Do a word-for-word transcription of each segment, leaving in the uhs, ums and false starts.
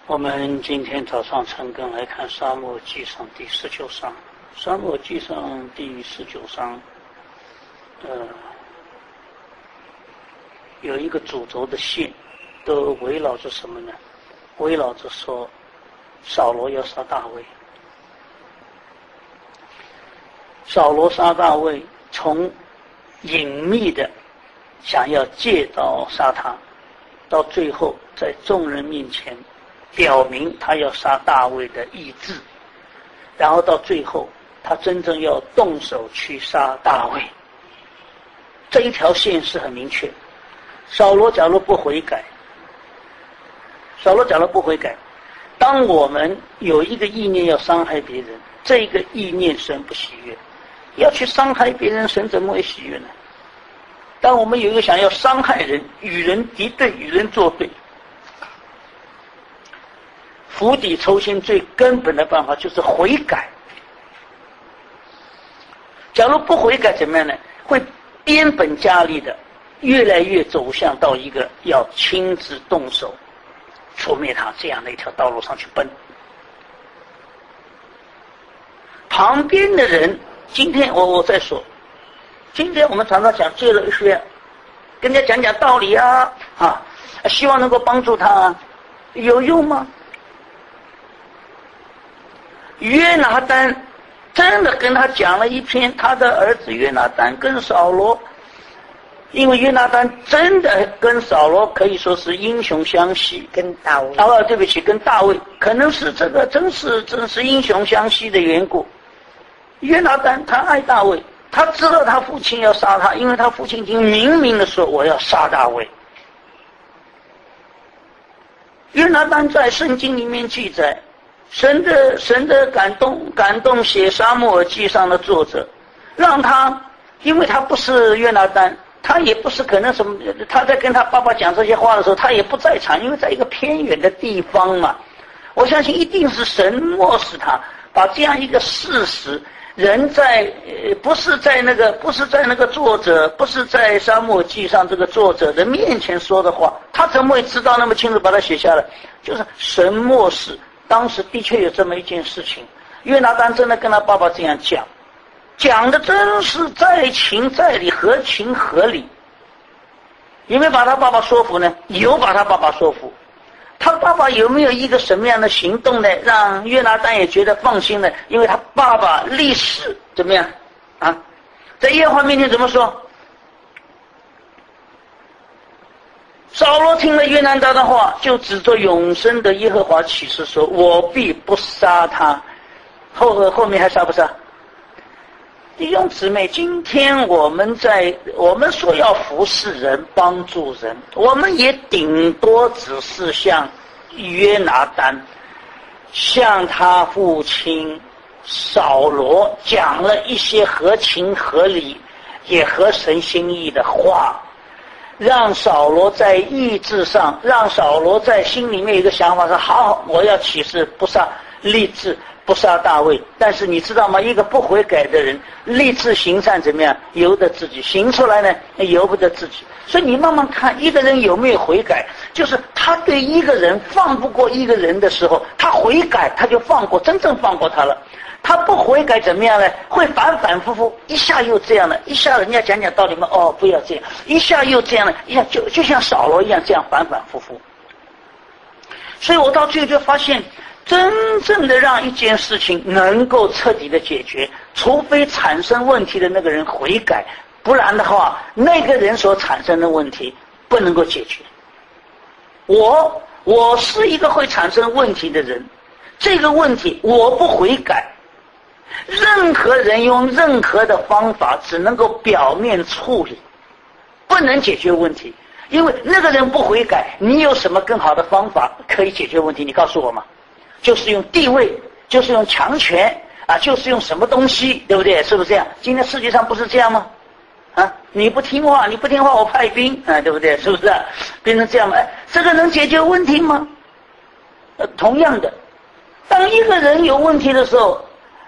我们今天早上晨更来看《沙漠记上》第十九章，《沙漠记上》第十九章，呃，有一个主轴的线，都围绕着什么呢？围绕着说，扫罗要杀大卫。扫罗杀大卫，从隐秘的想要借刀杀他，到最后在众人面前表明他要杀大卫的意志，然后到最后他真正要动手去杀大卫。这一条线是很明确。扫罗假如不悔改，扫罗假如不悔改，当我们有一个意念要伤害别人，这个意念神不喜悦。要去伤害别人，神怎么会喜悦呢？当我们有一个想要伤害人、与人敌对、与人作对，釜底抽薪最根本的办法就是悔改。假如不悔改怎么样呢？会变本加厉的越来越走向到一个要亲自动手除灭他这样的一条道路上去奔。旁边的人，今天我我在说，今天我们常常讲借了一些跟人家讲讲道理啊啊，希望能够帮助他啊，有用吗？约拿单真的跟他讲了一篇他的儿子约拿单跟扫罗，因为约拿单真的跟扫罗可以说是英雄相惜， 跟大卫啊，对不起，跟大卫可能是这个真是真是英雄相惜的缘故。约拿单他爱大卫，他知道他父亲要杀他，因为他父亲已经明明的说我要杀大卫。约拿单在圣经里面记载，神的神的感动感动写撒母耳记上的作者，让他，因为他不是约拿单，他也不是可能什么，他在跟他爸爸讲这些话的时候，他也不在场，因为在一个偏远的地方嘛。我相信一定是神默示他，把这样一个事实，人在呃不是在那个不是在那个作者，不是在撒母耳记上这个作者的面前说的话，他怎么会知道那么清楚把它写下来？就是神默示。当时的确有这么一件事情，约拿单真的跟他爸爸这样讲，讲的真是在情在理，合情合理。有没有把他爸爸说服呢？有把他爸爸说服。他爸爸有没有一个什么样的行动呢，让约拿单也觉得放心呢？因为他爸爸立誓怎么样啊？在耶和华面前怎么说？扫罗听了约拿单的话，就指着永生的耶和华起誓说：“我必不杀他。”后后面还杀不杀？弟兄姊妹，今天我们在我们说要服侍人、帮助人，我们也顶多只是像约拿单，向他父亲扫罗讲了一些合情合理、也合神心意的话。让扫罗在意志上，让扫罗在心里面有一个想法说：好，我要起誓不杀，立志不杀大卫。但是你知道吗？一个不悔改的人，立志行善怎么样？由得自己，行出来呢，由不得自己。所以你慢慢看，一个人有没有悔改，就是他对一个人放不过一个人的时候，他悔改，他就放过，真正放过他了。他不悔改怎么样呢？会反反复复，一下又这样了，一下人家讲讲道理嘛，哦，不要这样，一下又这样了，一下就就像扫罗一样，这样反反复复。所以我到最后就发现，真正的让一件事情能够彻底的解决，除非产生问题的那个人悔改，不然的话，那个人所产生的问题不能够解决。我我是一个会产生问题的人，这个问题我不悔改。任何人用任何的方法只能够表面处理，不能解决问题。因为那个人不悔改，你有什么更好的方法可以解决问题？你告诉我嘛。就是用地位，就是用强权啊，就是用什么东西，对不对？是不是这样？今天世界上不是这样吗？啊，你不听话，你不听话，我派兵啊，对不对？是不是、啊、变成这样吗？哎，这个能解决问题吗？呃，同样的，当一个人有问题的时候，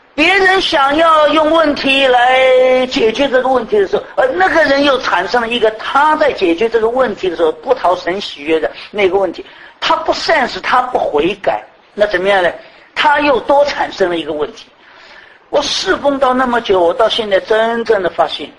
别人想要用问题来解决这个问题的时候，而那个人又产生了一个他在解决这个问题的时候不讨神喜悦的那个问题，他不善始，他不悔改，那怎么样呢？他又多产生了一个问题。我侍奉到那么久，我到现在真正的发现，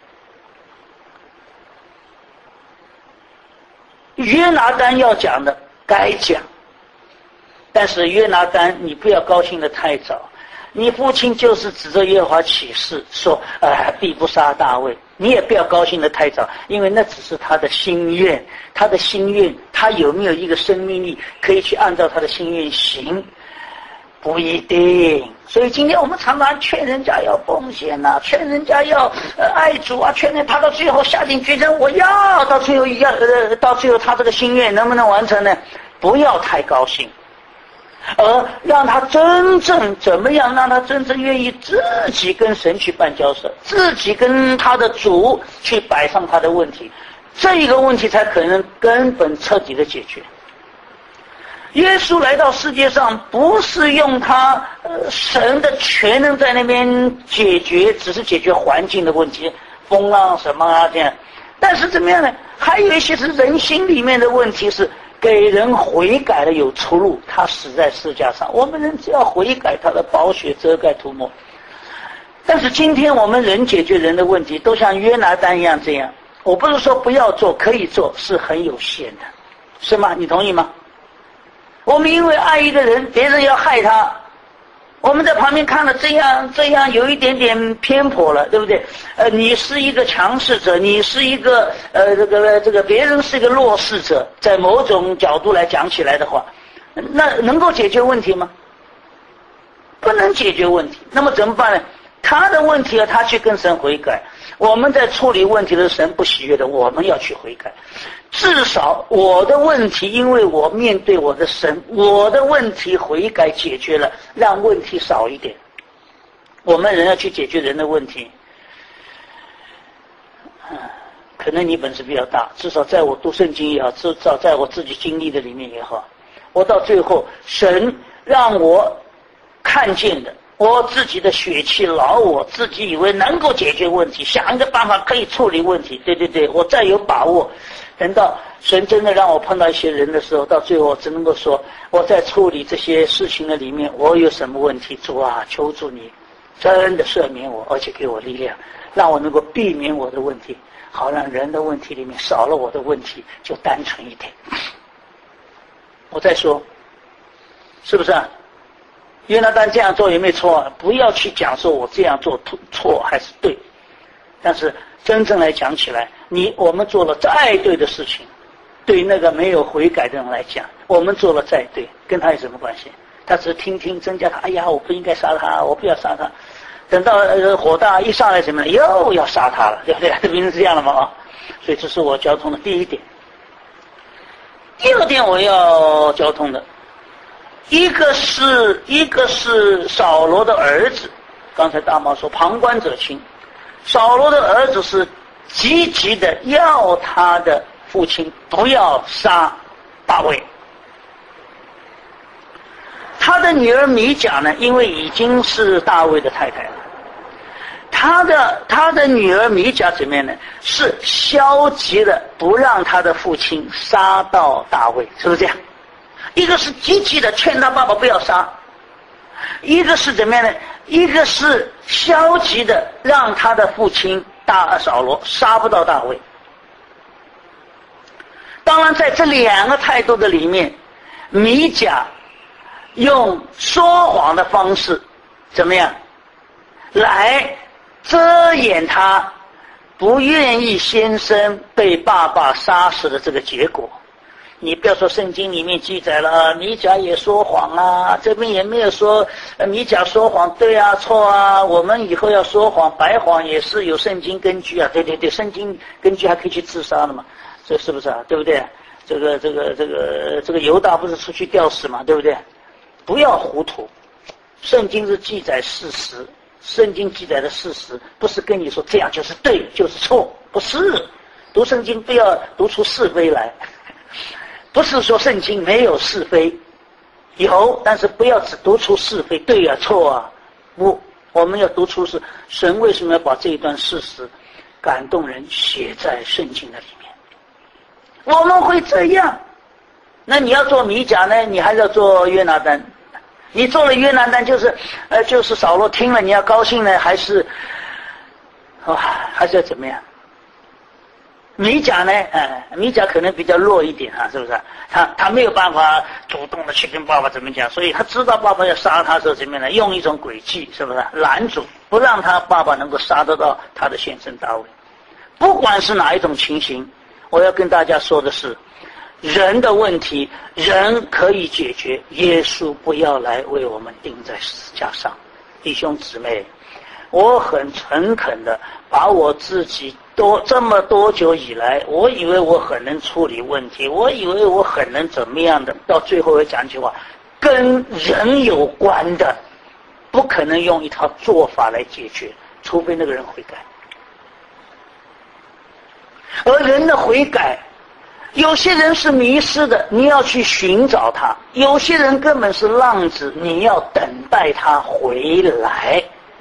约拿单要讲的该讲，但是约拿单你不要高兴得太早。你父亲就是指着耶和华起誓说，呃，必不杀大卫。你也不要高兴得太早，因为那只是他的心愿，他的心愿，他有没有一个生命力可以去按照他的心愿行，不一定。所以今天我们常常劝人家要奉献啊，劝人家要呃爱主啊，劝人他到最后下定决心，我要到最后要呃到最后他这个心愿能不能完成呢？不要太高兴。而让他真正怎么样，让他真正愿意自己跟神去办交涉，自己跟他的主去摆上他的问题，这一个问题才可能根本彻底的解决。耶稣来到世界上不是用他呃神的全能在那边解决，只是解决环境的问题，风浪什么啊这样，但是怎么样呢？还有一些是人心里面的问题，是给人悔改的有出路，他死在十字架上，我们人只要悔改，他的宝血遮盖涂抹。但是今天我们人解决人的问题都像约拿单一样这样，我不是说不要做，可以做，是很有限的，是吗？你同意吗？我们因为爱一个人，别人要害他，我们在旁边看了这样这样有一点点偏颇了，对不对？呃，你是一个强势者，你是一个呃这个这个别人是一个弱势者，在某种角度来讲起来的话，那能够解决问题吗？不能解决问题。那么怎么办呢？他的问题要他去跟神悔改，我们在处理问题的神不喜悦的，我们要去悔改。至少我的问题，因为我面对我的神，我的问题悔改解决了，让问题少一点。我们人要去解决人的问题，可能你本事比较大，至少在我读圣经也好，至少在我自己经历的里面也好，我到最后神让我看见的，我自己的血气老我自己以为能够解决问题，想一个办法可以处理问题，对对对，我再有把握。等到神真的让我碰到一些人的时候，到最后我只能够说，我在处理这些事情的里面，我有什么问题，主啊，求主你真的赦免我，而且给我力量，让我能够避免我的问题，好让人的问题里面少了我的问题，就单纯一点。我再说，是不是啊？约拿单这样做有没有错？不要去讲说我这样做错还是对，但是真正来讲起来，你我们做了再对的事情，对那个没有悔改的人来讲，我们做了再对，跟他有什么关系？他只是听听增加他，哎呀，我不应该杀他，我不要杀他。等到呃火大一上来什么又要杀他了，对不对？这不是这样了吗？啊，所以这是我交通的第一点。第二点我要交通的，一个是一个是扫罗的儿子，刚才大毛说旁观者清，扫罗的儿子是积极的要他的父亲不要杀大卫。他的女儿米甲呢，因为已经是大卫的太太了，他的他的女儿米甲怎么样呢？是消极的不让他的父亲杀到大卫，是不是这样？一个是积极的劝他爸爸不要杀，一个是怎么样呢？一个是消极的让他的父亲大扫罗杀不到大卫。当然在这两个态度的里面，米甲用说谎的方式怎么样来遮掩他不愿意先生被爸爸杀死的这个结果。你不要说圣经里面记载了米甲也说谎啊，这边也没有说米甲说谎对啊错啊，我们以后要说谎白谎也是有圣经根据啊，对对对，圣经根据还可以去自杀的嘛，这是不是啊？对不对？这个这个这个这个犹大不是出去吊死嘛，对不对？不要糊涂，圣经是记载事实，圣经记载的事实不是跟你说这样就是对就是错，不是。读圣经不要读出是非来，不是说圣经没有是非，有，但是不要只读出是非对啊错啊， 不，我们要读出是神为什么要把这一段事实感动人写在圣经的里面。我们会这样，那你要做米甲呢，你还是要做约拿单？你做了约拿单，就是呃，就是扫罗听了你要高兴呢，还是啊、哦，还是要怎么样？米甲呢？呃，米甲可能比较弱一点啊，是不是？他他没有办法主动的去跟爸爸怎么讲，所以他知道爸爸要杀他的时候怎么样呢？用一种诡计，是不是？拦阻，不让他爸爸能够杀得到他的先生大卫。不管是哪一种情形，我要跟大家说的是，人的问题，人可以解决，耶稣不要来为我们钉在十字架上。弟兄姊妹，我很诚恳的把我自己多这么多久以来，我以为我很能处理问题，我以为我很能怎么样的，到最后我讲一句话，跟人有关的不可能用一套做法来解决，除非那个人悔改。而人的悔改，有些人是迷失的，你要去寻找他；有些人根本是浪子，你要等待他回来。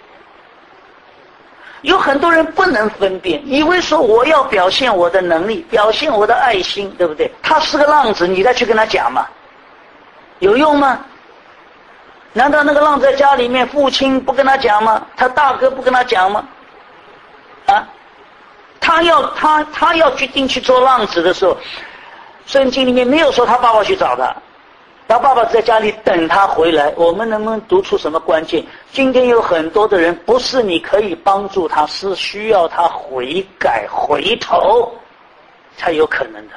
有很多人不能分辨，以为说我要表现我的能力，表现我的爱心，对不对？他是个浪子，你再去跟他讲嘛，有用吗？难道那个浪子在家里面，父亲不跟他讲吗？他大哥不跟他讲吗？啊？他要他他要决定去做浪子的时候，圣经里面没有说他爸爸去找他，他爸爸在家里等他回来。我们能不能读出什么关键？今天有很多的人，不是你可以帮助他，是需要他悔改回头才有可能的。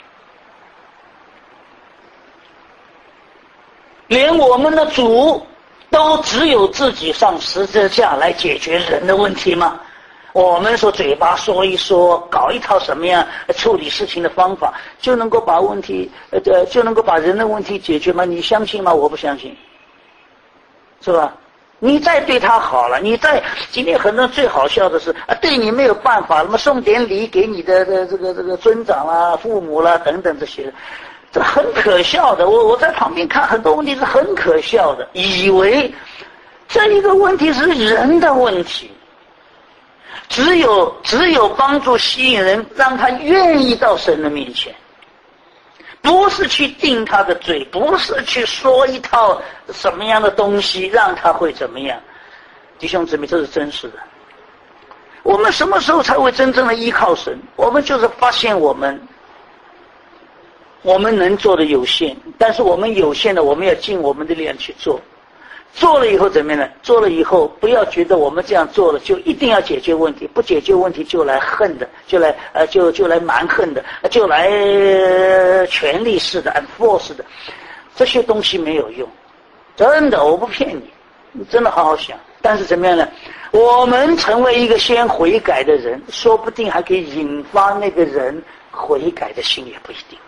连我们的主都只有自己上十字架来解决人的问题吗？我们说嘴巴说一说，搞一套什么样处理事情的方法，就能够把问题呃就能够把人的问题解决吗？你相信吗？我不相信，是吧？你再对他好了，你再今天很多人最好笑的是啊，对你没有办法，那么送点礼给你的的这个这个尊长啦、父母啦等等这些，这很可笑的。我我在旁边看很多问题是很可笑的，以为这一个问题是人的问题。只有只有帮助吸引人，让他愿意到神的面前，不是去定他的罪，不是去说一套什么样的东西让他会怎么样。弟兄姊妹，这是真实的。我们什么时候才会真正的依靠神？我们就是发现我们我们能做的有限，但是我们有限的，我们要尽我们的力量去做。做了以后怎么样呢？做了以后不要觉得我们这样做了就一定要解决问题，不解决问题就来恨的，就来呃就就来蛮横的，就来、呃、权力式的 enforce 的，这些东西没有用，真的，我不骗你，你真的好好想。但是怎么样呢？我们成为一个先悔改的人，说不定还可以引发那个人悔改的心，也不一定。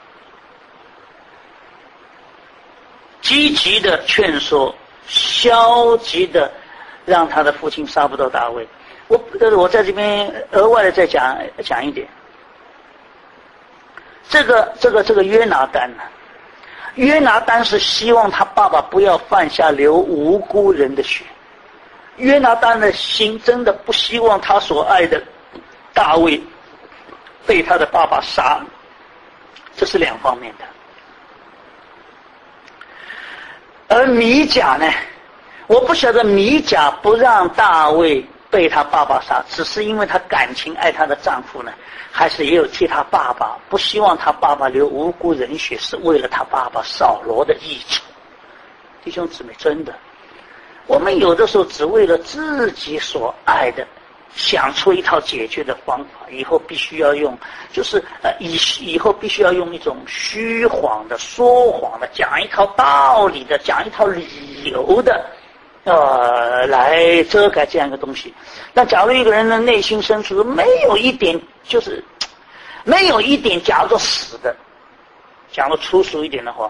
积极的劝说，消极的让他的父亲杀不到大卫。我我在这边额外的再讲讲一点，这个这个这个约拿单呢，约拿单是希望他爸爸不要犯下流无辜人的血。约拿单的心真的不希望他所爱的大卫被他的爸爸杀，这是两方面的。而米甲呢，我不晓得米甲不让大卫被他爸爸杀，只是因为他感情爱他的丈夫呢，还是也有替他爸爸，不希望他爸爸流无辜人血，是为了他爸爸扫罗的益处。弟兄姊妹，真的，我们有的时候只为了自己所爱的想出一套解决的方法，以后必须要用，就是呃以以后必须要用一种虚谎的、说谎的，讲一套道理的，讲一套理由的，呃，来遮盖这样一个东西。但假如一个人的内心深处没有一点，就是没有一点，假如说死的，讲得粗俗一点的话，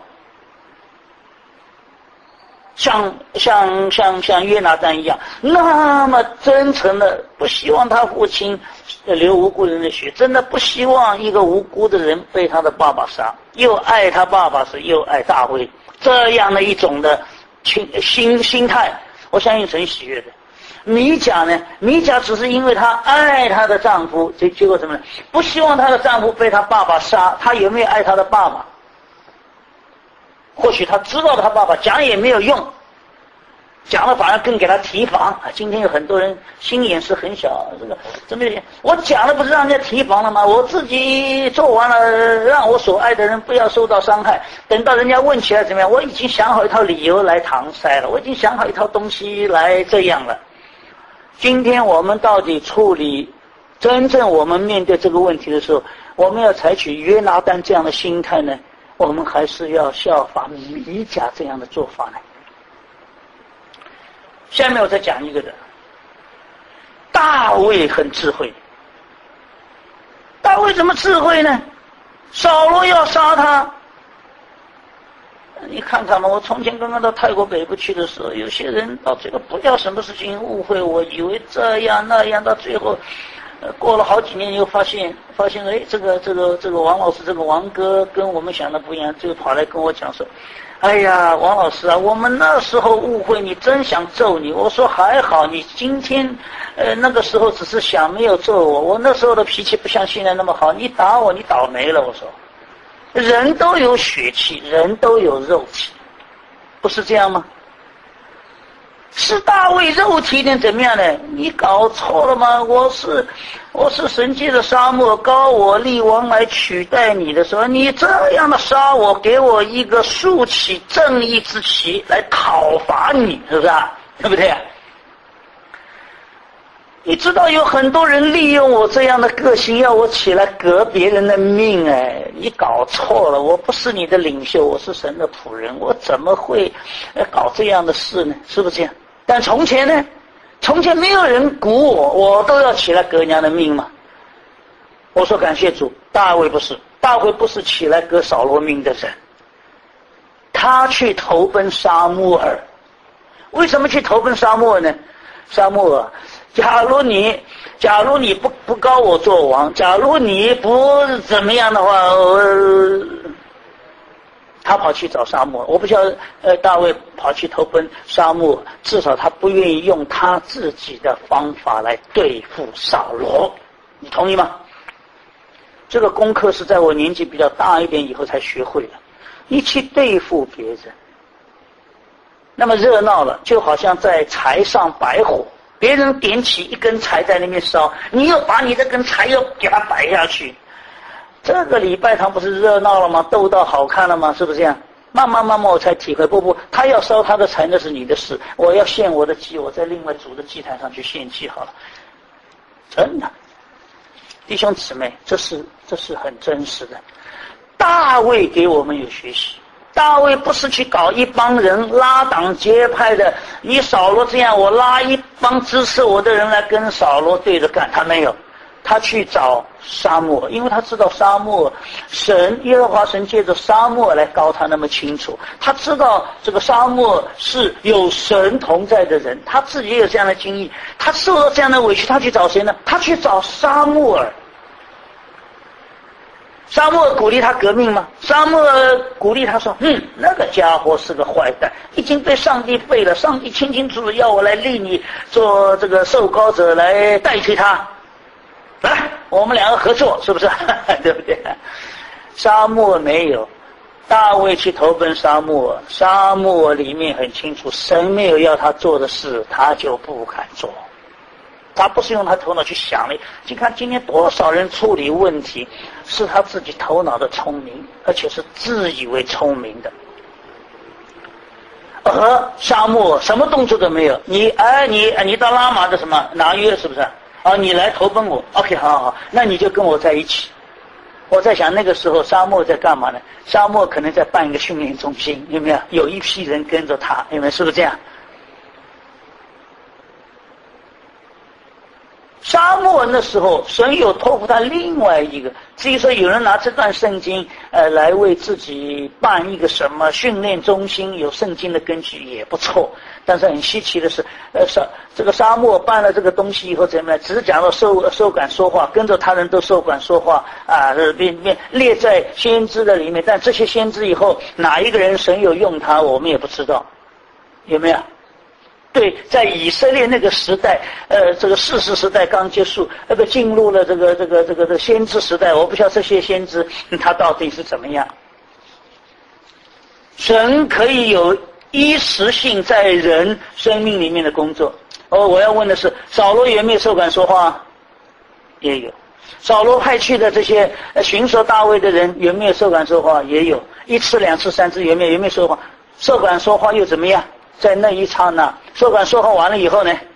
像像像像约拿单一样，那么真诚的不希望他父亲流无辜人的血，真的不希望一个无辜的人被他的爸爸杀，又爱他爸爸是又爱大卫，这样的一种的心心心态， 我相信神喜悦的。米甲呢？米甲只是因为她爱她的丈夫，这结果什么呢？不希望她的丈夫被她爸爸杀。她有没有爱她的爸爸？或许她知道她爸爸，讲也没有用，讲了反而更给她提防啊！今天有很多人心眼是很小，这个怎么有？我讲了不是让人家提防了吗？我自己做完了，让我所爱的人不要受到伤害。等到人家问起来怎么样，我已经想好一套理由来搪塞了，我已经想好一套东西来这样了。今天我们到底处理真正我们面对这个问题的时候，我们要采取约拿单这样的心态呢，我们还是要效法米甲这样的做法呢？下面我再讲一个人，大卫很智慧。大卫怎么智慧呢？扫罗要杀他，你看看嘛，我从前刚刚到泰国北部去的时候，有些人到最后不要什么事情误会我，以为这样那样，到最后，呃，过了好几年以后发现，发现哎，这个这个这个王老师，这个王哥跟我们想的不一样，就跑来跟我讲说，哎呀，王老师啊，我们那时候误会你，真想揍你。我说还好，你今天，呃，那个时候只是想没有揍我，我那时候的脾气不像现在那么好，你打我，你倒霉了。我说。人都有血气，人都有肉体，不是这样吗？是大卫肉体点怎么样呢？你搞错了吗？我是我是神借着沙漠高我立王来取代你的时候，你这样的杀我，给我一个竖起正义之旗来讨伐你，是不是啊？对不对？你知道有很多人利用我这样的个性要我起来革别人的命，哎，你搞错了，我不是你的领袖，我是神的仆人，我怎么会搞这样的事呢？是不是这样？但从前呢，从前没有人鼓我，我都要起来革人家的命嘛。我说感谢主，大卫不是，大卫不是起来革扫罗命的人，他去投奔撒母耳。为什么去投奔撒母耳呢？撒母耳，假如你假如你不不高我做王，假如你不怎么样的话，呃、他跑去找撒母耳。我不晓得呃大卫跑去投奔撒母耳，至少他不愿意用他自己的方法来对付扫罗，你同意吗？这个功课是在我年纪比较大一点以后才学会的。你去对付别人，那么热闹了，就好像在柴上摆火，别人点起一根柴在那边烧，你又把你这根柴又给它摆下去，这个礼拜堂不是热闹了吗？斗到好看了吗？是不是这样？慢慢慢慢我才体会，不不，他要烧他的柴那是你的事，我要献我的祭，我在另外主的祭坛上去献祭好了。真的，弟兄姊妹，这是这是很真实的。大卫给我们有学习，大卫不是去搞一帮人拉党结派的，你扫罗这样，我拉一帮支持我的人来跟扫罗对着干，他没有，他去找撒母耳，因为他知道撒母耳神耶和华神借着撒母耳来膏他那么清楚，他知道这个撒母耳是有神同在的人，他自己也有这样的经历，他受到这样的委屈，他去找谁呢？他去找撒母耳。撒母耳鼓励他革命吗？撒母耳鼓励他说，嗯，那个家伙是个坏蛋，已经被上帝废了，上帝清清楚楚要我来立你做这个受膏者来代替他，来，我们两个合作，是不是？对不对？撒母耳没有，大卫去投奔撒母耳，撒母耳里面很清楚，神没有要他做的事，他就不敢做。他不是用他头脑去想的，你看今天多少人处理问题是他自己头脑的聪明，而且是自以为聪明的。而沙漠什么动作都没有，你哎你你到拉玛的什么拿约是不是啊？你来投奔我 ，OK， 好好好，那你就跟我在一起。我在想那个时候沙漠在干嘛呢？沙漠可能在办一个训练中心，有没有？有一批人跟着他，有没有？是不是这样？沙漠的时候，神有托付他另外一个。至于说有人拿这段圣经，呃，来为自己办一个什么训练中心，有圣经的根据也不错。但是很稀奇的是，呃，沙这个沙漠办了这个东西以后怎么样？只是讲到受受感说话，跟着他人都受感说话啊，变变列在先知的里面。但这些先知以后哪一个人神有用他，我们也不知道，有没有？ 对，在以色列那个时代，呃，这个士师时代刚结束，那个进入了这个这个这个这个先知时代，我不晓得这些先知他到底是怎么样。神可以有一时性在人生命里面的工作。哦，我要问的是，扫罗有没有受感说话？也有。扫罗派去的这些寻索大卫的人有没有受感说话？也有。一次、两次、三次有没有？有没有说话？受感说话又怎么样？在那一刹那，受感说话完了以后呢？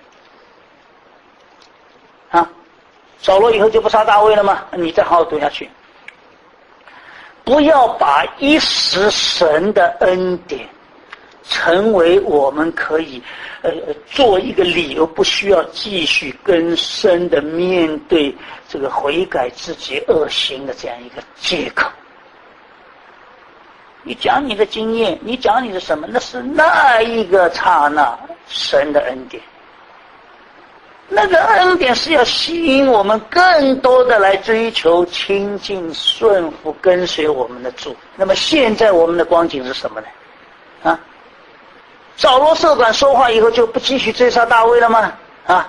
啊，扫罗以后就不杀大卫了吗？你再好好读下去。不要把一时神的恩典成为我们可以呃做一个理由，不需要继续更深的面对这个悔改自己恶行的这样一个借口。你讲你的经验，你讲你的什么？那是那一个刹那神的恩典，那个恩典是要吸引我们更多的来追求亲近顺服跟随我们的主。那么现在我们的光景是什么呢？啊，扫罗受感说话以后就不继续追杀大卫了吗？啊，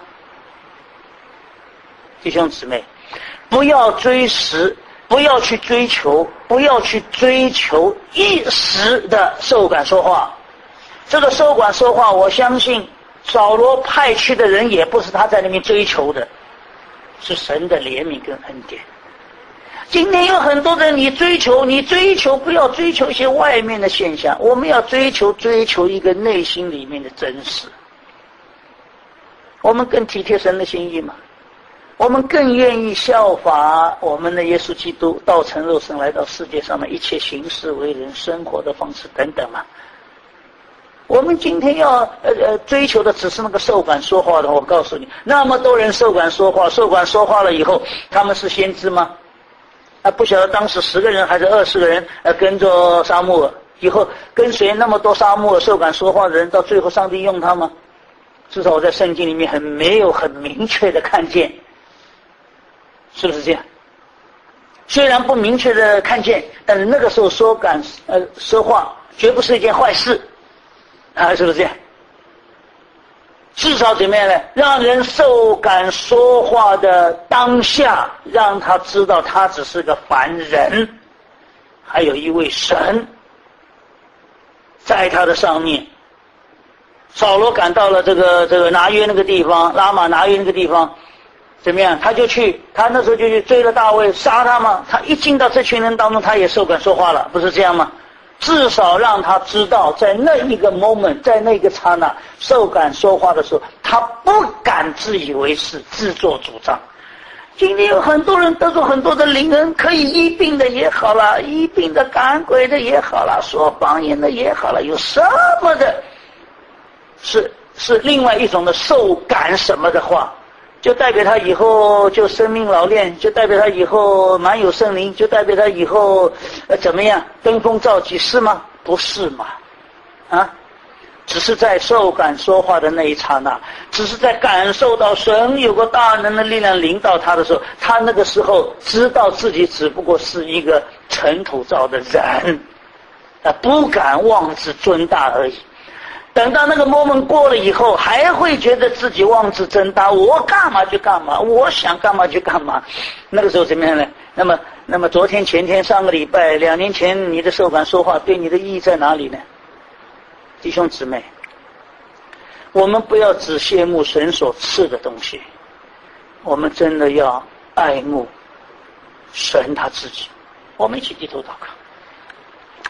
弟兄姊妹，不要追时不要去追求，不要去追求一时的受感说话。这个受感说话，我相信扫罗派去的人也不是他在那边追求的，是神的怜悯跟恩典。今天有很多人，你追求，你追求，不要追求一些外面的现象，我们要追求，追求一个内心里面的真实。我们更体贴神的心意嘛。我们更愿意效法我们的耶稣基督，道成肉身来到世界上的一切行事为人生活的方式等等嘛。我们今天要呃呃追求的只是那个受感说话的，我告诉你，那么多人受感说话，受感说话了以后，他们是先知吗？啊，不晓得当时十个人还是二十个人呃跟着撒母耳，以后跟随那么多撒母耳受感说话的人，到最后上帝用他吗？至少我在圣经里面很没有很明确的看见。是不是这样？虽然不明确的看见，但是那个时候说感呃说话绝不是一件坏事啊，是不是这样？至少怎么样呢？让人受感说话的当下，让他知道他只是个凡人，还有一位神在他的上面。扫罗赶到了这个这个拿约那个地方，拉玛拿约那个地方。怎么样？他就去，他那时候就去追了大卫，杀他嘛。他一进到这群人当中，他也受感说话了，不是这样吗？至少让他知道，在那一个 moment， 在那个刹那，受感说话的时候，他不敢自以为是，自作主张。今天有很多人得着很多的灵恩，可以医病的也好了，医病的赶鬼的也好了，说方言的也好了，有什么的，是是另外一种的受感什么的话。就代表他以后就生命老练，就代表他以后满有圣灵，就代表他以后呃怎么样登峰造极，是吗？不是嘛？啊，只是在受感说话的那一刹那，只是在感受到神有个大能的力量领导他的时候，他那个时候知道自己只不过是一个尘土造的人，啊，不敢妄自尊大而已。等到那个 moment 过了以后，还会觉得自己妄自尊大，我干嘛就干嘛，我想干嘛就干嘛。那个时候怎么样呢？那么，那么昨天、前天、上个礼拜、两年前，你的受感说话对你的意义在哪里呢？弟兄姊妹，我们不要只羡慕神所赐的东西，我们真的要爱慕神他自己。我们一起低头祷告。